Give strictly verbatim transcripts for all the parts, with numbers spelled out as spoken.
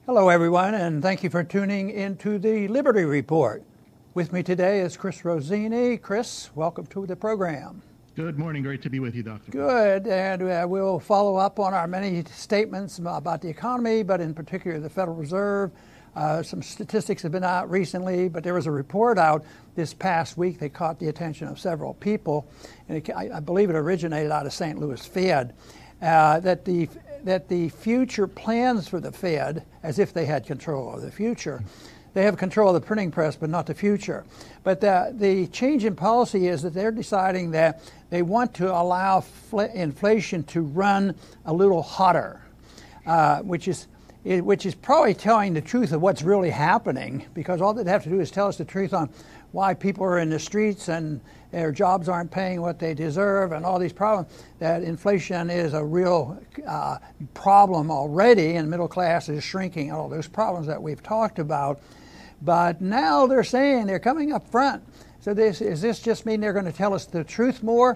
Hello, everyone, and thank you for tuning into the Liberty Report. With me today is Chris Rossini. Chris, welcome to the program. Good morning. Great to be with you, Doctor Good, and uh, we'll follow up on our many statements about the economy, but in particular the Federal Reserve. Uh, some statistics have been out recently, but there was a report out this past week that caught the attention of several people, and it, I, I believe it originated out of Saint Louis Fed, uh, that the that the future plans for the Fed, as if they had control of the future. They have control of the printing press, but not the future. But the, the change in policy is that they're deciding that they want to allow fl- inflation to run a little hotter, uh, which is it, which is probably telling the truth of what's really happening, because all they'd have to do is tell us the truth on why people are in the streets and their jobs aren't paying what they deserve and all these problems, that inflation is a real uh, problem already, and middle class is shrinking, all those problems that we've talked about. But now they're saying they're coming up front. So this, does this just mean they're going to tell us the truth more?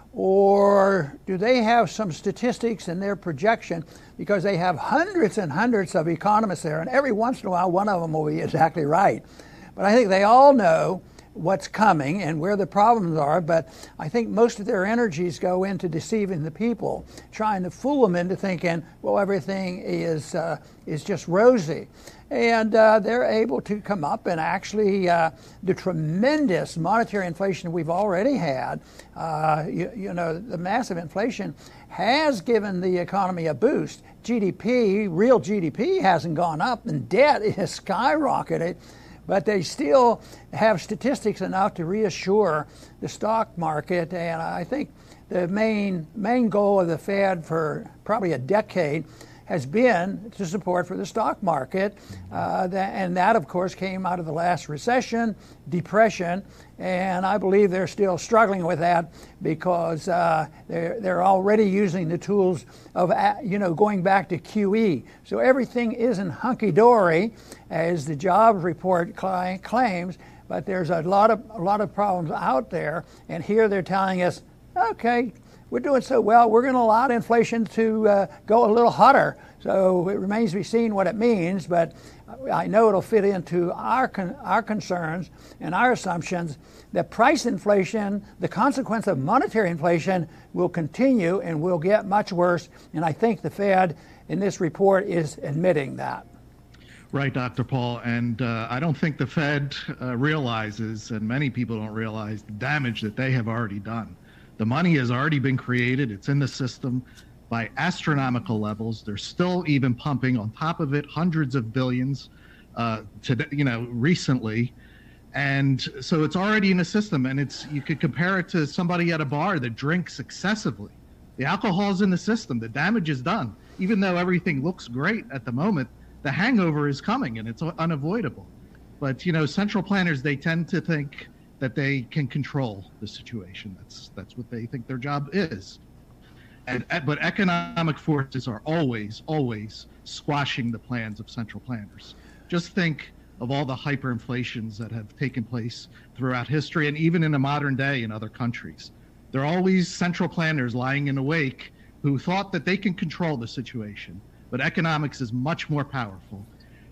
Or do they have some statistics in their projection, because they have hundreds and hundreds of economists there, and every once in a while one of them will be exactly right. But I think they all know what's coming and where the problems are, but I think most of their energies go into deceiving the people, trying to fool them into thinking, well, everything is uh, is just rosy. And uh, they're able to come up and actually, uh, the tremendous monetary inflation we've already had, uh, you, you know, the massive inflation has given the economy a boost. G D P, real G D P hasn't gone up, and debt has skyrocketed. But they still have statistics enough to reassure the stock market. And I think the main main goal of the Fed for probably a decade has been to support for the stock market. Uh, that, and that, of course, came out of the last recession, depression. And I believe they're still struggling with that, because uh, they're, they're already using the tools of, you know, going back to Q E. So everything isn't hunky-dory, as the jobs report cl- claims, but there's a lot of a lot of problems out there. And here they're telling us, okay, we're doing so well, we're going to allow inflation to uh, go a little hotter. So it remains to be seen what it means, but I know it'll fit into our con- our concerns and our assumptions that price inflation, the consequence of monetary inflation, will continue and will get much worse. And I think the Fed in this report is admitting that. Right, Doctor Paul, and uh, I don't think the Fed uh, realizes, and many people don't realize, the damage that they have already done. The money has already been created. It's in the system by astronomical levels. They're still even pumping on top of it hundreds of billions uh, to, you know, recently. And so it's already in the system, and it's, you could compare it to somebody at a bar that drinks excessively. The alcohol's in the system. The damage is done. Even though everything looks great at the moment, the hangover is coming, and it's unavoidable. But, you know, central planners, they tend to think that they can control the situation. That's that's what they think their job is. And but economic forces are always, always squashing the plans of central planners. Just think of all the hyperinflations that have taken place throughout history, and even in the modern day in other countries. There are always central planners lying in the wake who thought that they can control the situation, but economics is much more powerful.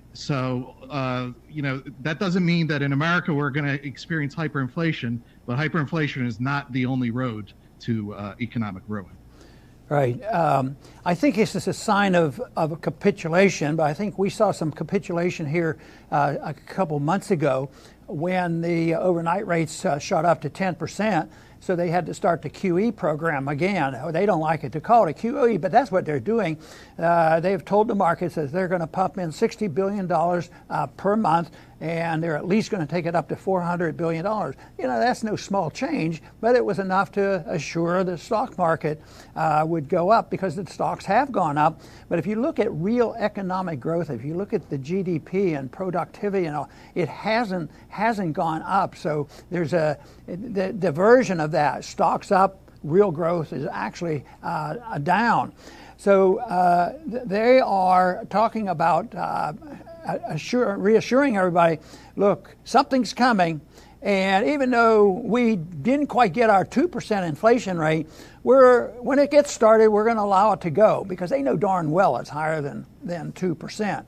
So, uh, you know, that doesn't mean that in America we're going to experience hyperinflation, but hyperinflation is not the only road to uh, economic ruin. Right. Um, I think this is a sign of, of a capitulation, but I think we saw some capitulation here uh, a couple months ago when the overnight rates uh, shot up to ten percent. So they had to start the Q E program again. They don't like it to call it a Q E, but that's what they're doing. Uh, they've told the markets that they're going to pump in sixty billion dollars uh, per month, and they're at least going to take it up to four hundred billion dollars. You know, that's no small change, but it was enough to assure the stock market uh, would go up, because the stocks have gone up. But if you look at real economic growth, if you look at the G D P and productivity and all, it hasn't hasn't gone up. So there's a the diversion of that. Stocks up, real growth is actually uh, down. So uh, th- they are talking about uh, assure, reassuring everybody, look, something's coming. And even though we didn't quite get our two percent inflation rate, we're, when it gets started, we're going to allow it to go, because they know darn well it's higher than, than two percent.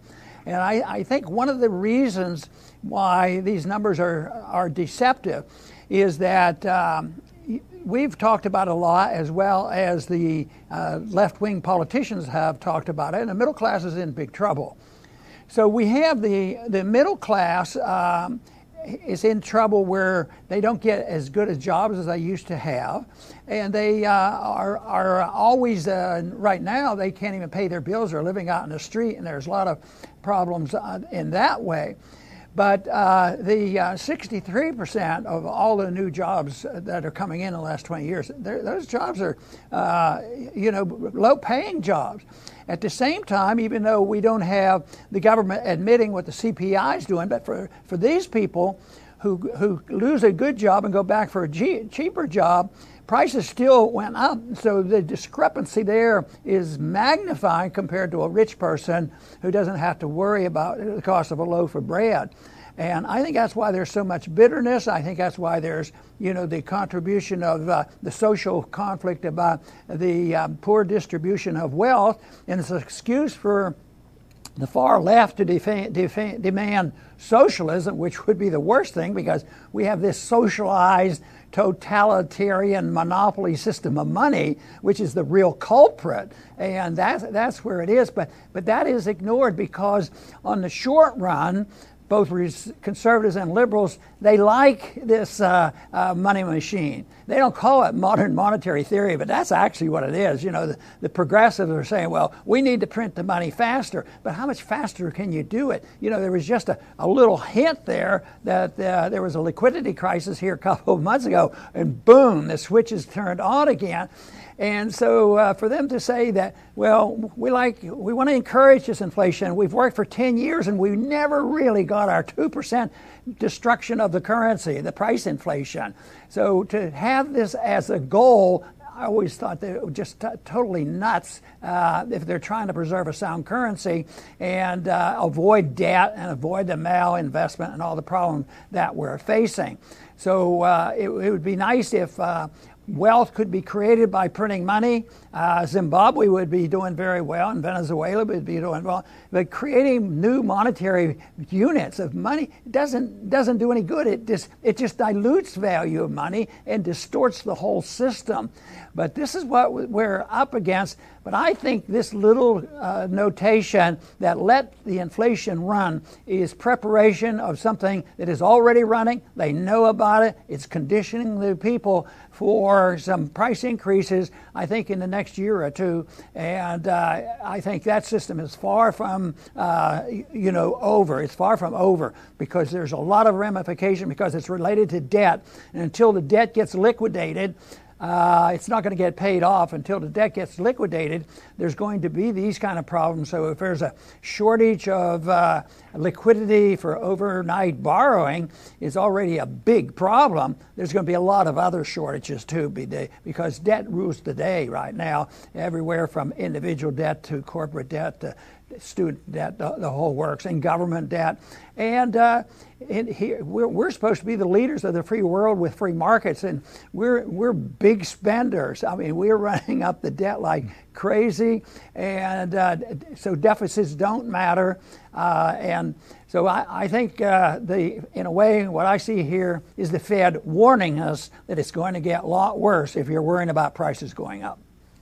And I, I think one of the reasons why these numbers are, are deceptive is that um, we've talked about it a lot, as well as the uh, left-wing politicians have talked about it, and the middle class is in big trouble. So we have the, the middle class um, is in trouble where they don't get as good a jobs as they used to have, and they uh, are, are always, uh, right now, they can't even pay their bills. They're living out in the street, and there's a lot of problems uh, in that way. But uh, the uh, sixty-three percent of all the new jobs that are coming in in the last twenty years, those jobs are, uh, you know, low-paying jobs. At the same time, even though we don't have the government admitting what the C P I is doing, but for, for these people who, who lose a good job and go back for a G, cheaper job, prices still went up. So the discrepancy there is magnified compared to a rich person who doesn't have to worry about the cost of a loaf of bread. And I think that's why there's so much bitterness. I think that's why there's, you know, the contribution of uh, the social conflict about the um, poor distribution of wealth, and it's an excuse for the far left to defa- defa- demand socialism, which would be the worst thing, because we have this socialized totalitarian monopoly system of money, which is the real culprit, and that's that's where it is. But but that is ignored, because on the short run, both conservatives and liberals, they like this uh, uh, money machine. They don't call it modern monetary theory, but that's actually what it is. You know, the, the progressives are saying, well, we need to print the money faster, but how much faster can you do it? You know, there was just a, a little hint there that uh, there was a liquidity crisis here a couple of months ago, and boom, the switch is turned on again. And so uh, for them to say that, well, we like, we want to encourage this inflation. We've worked for ten years and we never really got our two percent destruction of the currency, the price inflation. So to have this as a goal, I always thought they were just t- totally nuts uh, if they're trying to preserve a sound currency and uh, avoid debt and avoid the malinvestment and all the problems that we're facing. So uh, it, it would be nice if uh, wealth could be created by printing money. Uh, Zimbabwe would be doing very well, and Venezuela would be doing well. But creating new monetary units of money doesn't doesn't do any good. It just it just dilutes value of money and distorts the whole system. But this is what we're up against. But I think this little uh, notation that let the inflation run is preparation of something that is already running. They know about it. It's conditioning the people for some price increases, I think, in the next year or two. And uh, I think that system is far from, uh, you know, over. It's far from over, because there's a lot of ramification, because it's related to debt. And until the debt gets liquidated, Uh, it's not going to get paid off. Until the debt gets liquidated, there's going to be these kind of problems. So if there's a shortage of uh, liquidity for overnight borrowing, is already a big problem. There's going to be a lot of other shortages too, because debt rules the day right now, everywhere from individual debt to corporate debt to student debt, the, the whole works, and government debt. And uh, it, here, we're, we're supposed to be the leaders of the free world with free markets, and we're we're big spenders. I mean, we're running up the debt like crazy, and uh, so deficits don't matter. Uh, and so I, I think uh, the in a way, what I see here is the Fed warning us that it's going to get a lot worse if you're worrying about prices going up.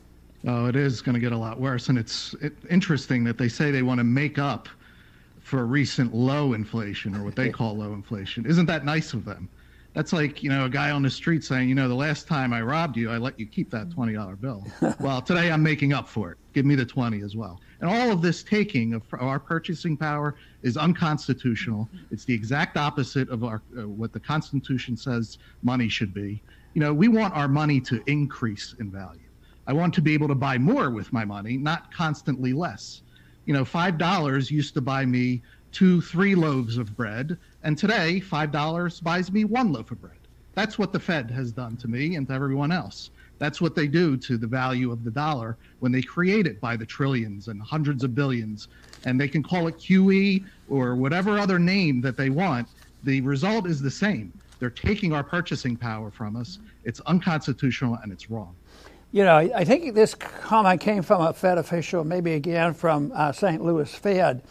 Oh, it is going to get a lot worse. And it's it, interesting that they say they want to make up for recent low inflation, or what they call low inflation. Isn't that nice of them? That's like, you know, a guy on the street saying, you know, the last time I robbed you, I let you keep that twenty dollar bill. Well, today I'm making up for it. Give me the twenty as well. And all of this taking of our purchasing power is unconstitutional. It's the exact opposite of our uh, what the Constitution says money should be. You know, we want our money to increase in value. I want to be able to buy more with my money, not constantly less. You know, five dollars used to buy me two, three loaves of bread, and today five dollars buys me one loaf of bread. That's what the Fed has done to me and to everyone else. That's what they do to the value of the dollar when they create it by the trillions and hundreds of billions, and they can call it Q E or whatever other name that they want. The result is the same. They're taking our purchasing power from us. It's unconstitutional and it's wrong. You know, I think this comment came from a Fed official, maybe again from uh, Saint Louis Fed.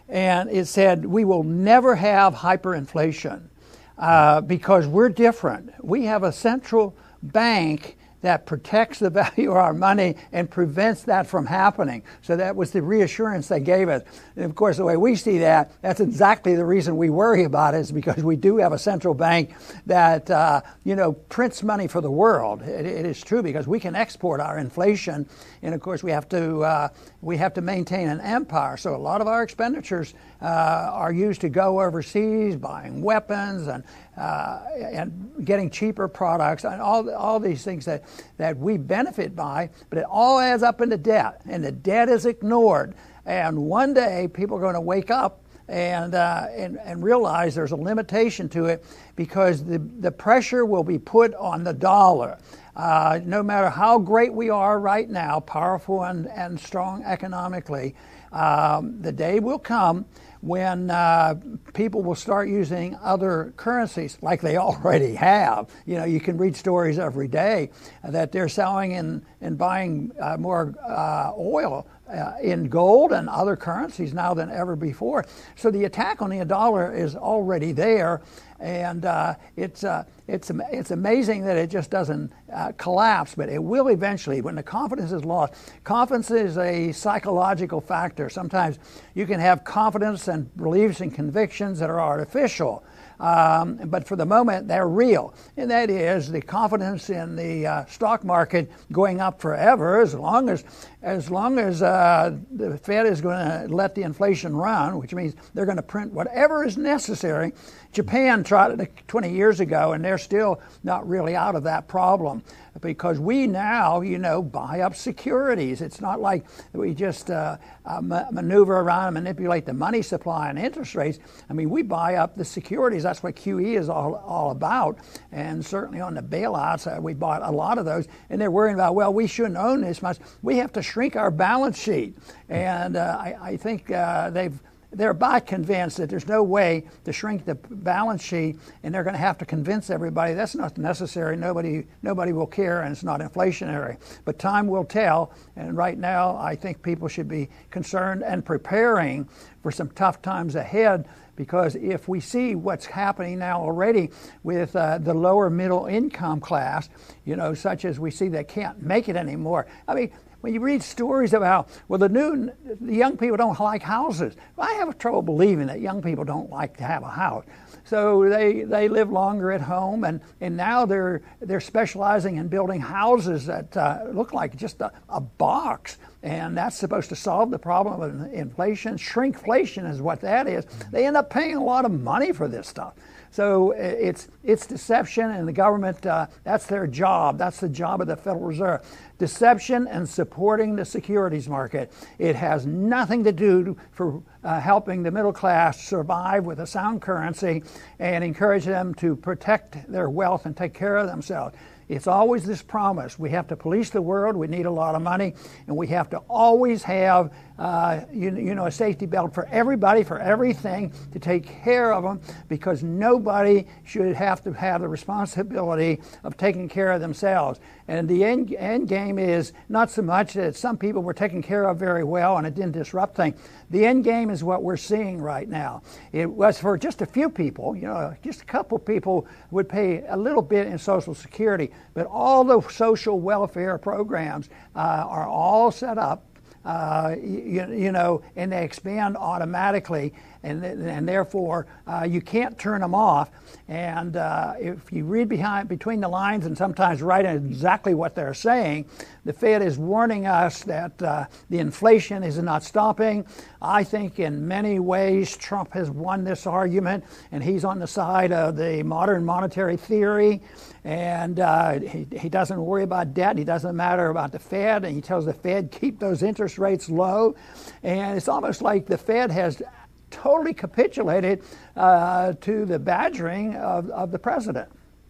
and it said we will never have hyperinflation uh, because we're different. We have a central bank that protects the value of our money and prevents that from happening. So that was the reassurance they gave us. And of course, the way we see that, that's exactly the reason we worry about it, is because we do have a central bank that, uh, you know, prints money for the world. It, it is true, because we can export our inflation, and of course we have to uh, we have to maintain an empire. So a lot of our expenditures uh, are used to go overseas, buying weapons and uh, and getting cheaper products, and all all these things that that we benefit by, but it all adds up into debt, and the debt is ignored. And one day people are going to wake up and, uh, and and realize there's a limitation to it, because the, the pressure will be put on the dollar. Uh, no matter how great we are right now, powerful and, and strong economically, um, the day will come when uh, people will start using other currencies, like they already have. You know, you can read stories every day that they're selling and, and buying uh, more uh, oil uh, in gold and other currencies now than ever before. So the attack on the dollar is already there, and uh, it's uh, it's it's amazing that it just doesn't uh, collapse, but it will eventually when the confidence is lost. Confidence is a psychological factor. Sometimes you can have confidence and beliefs and convictions that are artificial, um, but for the moment they're real, and that is the confidence in the uh, stock market going up forever, as long as as long as uh, the Fed is going to let the inflation run, which means they're going to print whatever is necessary. Japan tried it twenty years ago, and they're still not really out of that problem, because we now, you know, buy up securities. It's not like we just uh, uh, maneuver around and manipulate the money supply and interest rates. I mean, we buy up the securities. That's what Q E is all, all about. And certainly on the bailouts, uh, we bought a lot of those. And they're worrying about, well, we shouldn't own this much. We have to shrink our balance sheet. And uh, I, I think uh, they've They're about convinced that there's no way to shrink the balance sheet, and they're going to have to convince everybody that's not necessary. Nobody, nobody will care, and it's not inflationary. But time will tell, and right now I think people should be concerned and preparing for some tough times ahead, because if we see what's happening now already with uh, the lower middle income class, you know, such as we see they can't make it anymore. I mean, when you read stories about, well, the new the young people don't like houses. Well, I have trouble believing that young people don't like to have a house. So they, they live longer at home, and, and now they're they're specializing in building houses that uh, look like just a, a box. And that's supposed to solve the problem of inflation. Shrinkflation is what that is. They end up paying a lot of money for this stuff. So it's it's deception, and the government, uh, that's their job. That's the job of the Federal Reserve. Deception and supporting the securities market. It has nothing to do for uh, helping the middle class survive with a sound currency and encourage them to protect their wealth and take care of themselves. It's always this promise. We have to police the world. We need a lot of money, and we have to always have, uh, you, you know, a safety belt for everybody, for everything, to take care of them, because nobody should have to have the responsibility of taking care of themselves. And the end, end game is not so much that some people were taken care of very well and it didn't disrupt things. The end game is what we're seeing right now. It was for just a few people, you know, just a couple people would pay a little bit in Social Security, but all the social welfare programs uh, are all set up, uh, you, you know, and they expand automatically, and, and therefore uh, you can't turn them off. And uh, if you read behind between the lines and sometimes write exactly what they're saying, the Fed is warning us that uh, the inflation is not stopping. I think in many ways Trump has won this argument, and he's on the side of the modern monetary theory, and uh, he, he doesn't worry about debt. He doesn't matter about the Fed, and he tells the Fed keep those interest rates low. And it's almost like the Fed has totally capitulated uh, to the badgering of, of the president.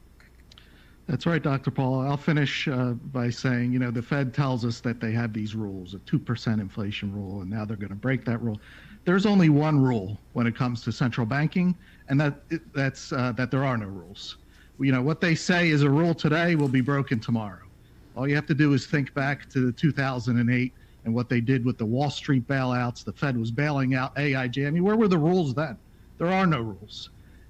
That's right, Doctor Paul. I'll finish uh, by saying, you know, the Fed tells us that they have these rules, a two percent inflation rule, and now they're going to break that rule. There's only one rule when it comes to central banking, and that that's uh, that there are no rules. You know, what they say is a rule today will be broken tomorrow. All you have to do is think back to the two thousand eight and what they did with the Wall Street bailouts. The Fed was bailing out A I G. I mean, where were the rules then? There are no rules.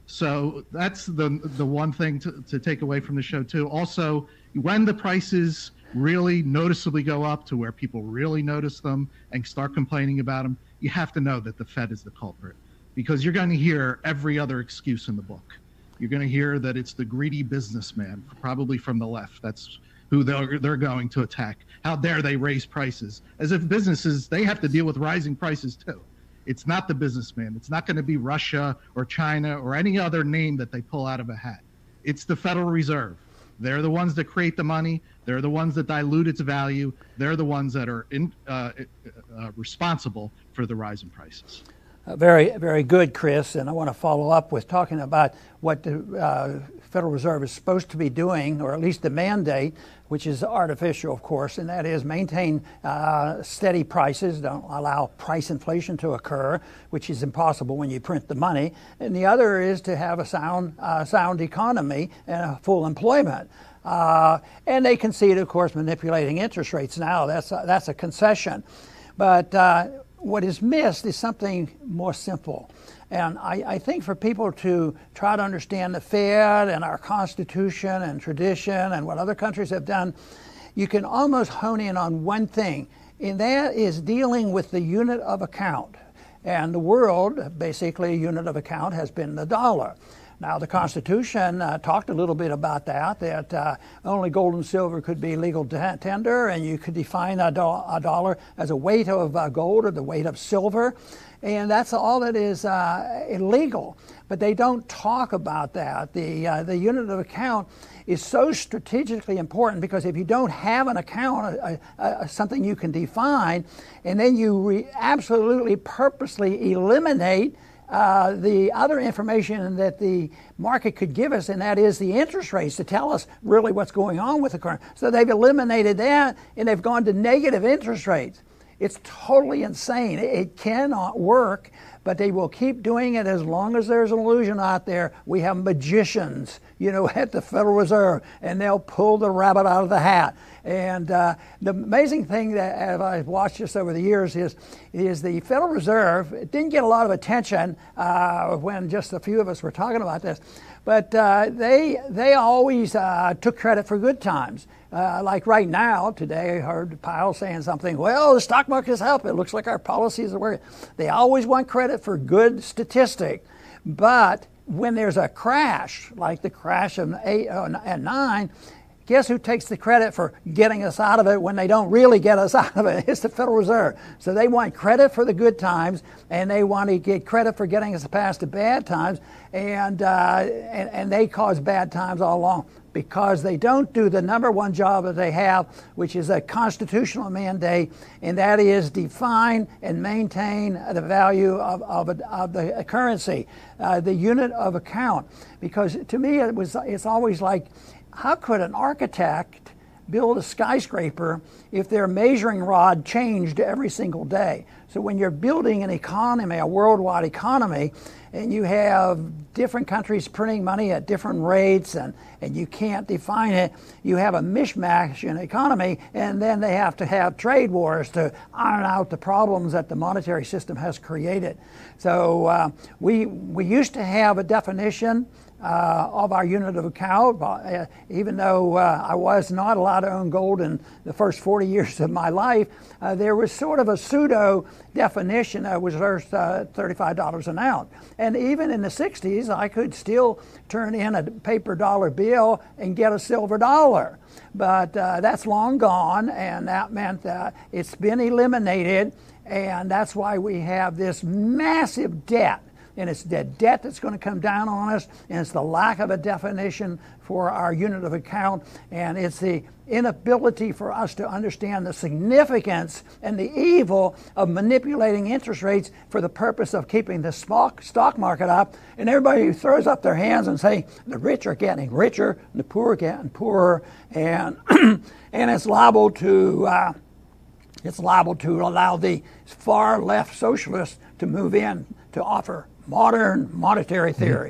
So that's the the one thing to, to take away from the show too. Also, when the prices really noticeably go up to where people really notice them and start complaining about them, you have to know that the Fed is the culprit, because you're going to hear every other excuse in the book. You're going to hear that it's the greedy businessman, probably from the left. That's who they're, they're going to attack. How dare they raise prices? As if businesses, they have to deal with rising prices too. It's not the businessman. It's not going to be Russia or China or any other name that they pull out of a hat. It's the Federal Reserve. They're the ones that create the money. They're the ones that dilute its value. They're the ones that are in, uh, uh, responsible for the rise in prices. Uh, very, very good, Chris. And I want to follow up with talking about what the uh, Federal Reserve is supposed to be doing, or at least the mandate, which is artificial, of course, and that is maintain uh, steady prices, don't allow price inflation to occur, which is impossible when you print the money. And the other is to have a sound, uh, sound economy and a full employment. Uh, and they concede, of course, manipulating interest rates now. That's a, that's a concession. But uh, what is missed is something more simple. And I, I think for people to try to understand the Fed and our Constitution and tradition and what other countries have done, you can almost hone in on one thing, and that is dealing with the unit of account. And the world, basically, a unit of account has been the dollar. Now, the Constitution uh, talked a little bit about that, that uh, only gold and silver could be legal t- tender, and you could define a, do- a dollar as a weight of uh, gold or the weight of silver, and that's all that is uh, illegal. But they don't talk about that. The, uh, the unit of account is so strategically important, because if you don't have an account, uh, uh, something you can define, and then you re- absolutely purposely eliminate Uh, the other information that the market could give us, and that is the interest rates to tell us really what's going on with the current. So they've eliminated that, and they've gone to negative interest rates. It's totally insane. It cannot work, but they will keep doing it as long as there's an illusion out there. We have magicians, you know, at the Federal Reserve, and they'll pull the rabbit out of the hat. And uh, the amazing thing that as I've watched this over the years is, is the Federal Reserve, it didn't get a lot of attention uh, when just a few of us were talking about this, but uh, they they always uh, took credit for good times. Uh, like right now, today I heard Powell saying something, well, the stock market's helping. It looks like our policies are working. They always want credit for good statistic, but when there's a crash, like the crash of eight and nine, guess who takes the credit for getting us out of it when they don't really get us out of it? It's the Federal Reserve. So they want credit for the good times, and they want to get credit for getting us past the bad times, and, uh, and, and they cause bad times all along because they don't do the number one job that they have, which is a constitutional mandate, and that is define and maintain the value of, of, of the currency, uh, the unit of account. Because to me, it was it's always like, how could an architect build a skyscraper if their measuring rod changed every single day? So when you're building an economy, a worldwide economy, and you have different countries printing money at different rates, and, and you can't define it, you have a mishmash in the economy, and then they have to have trade wars to iron out the problems that the monetary system has created. So uh, we, we used to have a definition Uh, of our unit of account, uh, even though uh, I was not allowed to own gold in the first forty years of my life, uh, there was sort of a pseudo definition that was worth uh, thirty-five dollars an ounce. And even in the sixties, I could still turn in a paper dollar bill and get a silver dollar. But uh, that's long gone, and that meant that it's been eliminated, and that's why we have this massive debt. And it's the debt that's going to come down on us, and it's the lack of a definition for our unit of account, and it's the inability for us to understand the significance and the evil of manipulating interest rates for the purpose of keeping the stock stock market up. And everybody throws up their hands and say the rich are getting richer, and the poor are getting poorer, and and it's liable to uh, it's liable to allow the far left socialists to move in to offer modern monetary theory.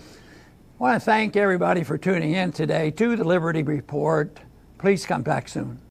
I want to thank everybody for tuning in today to the Liberty Report. Please come back soon.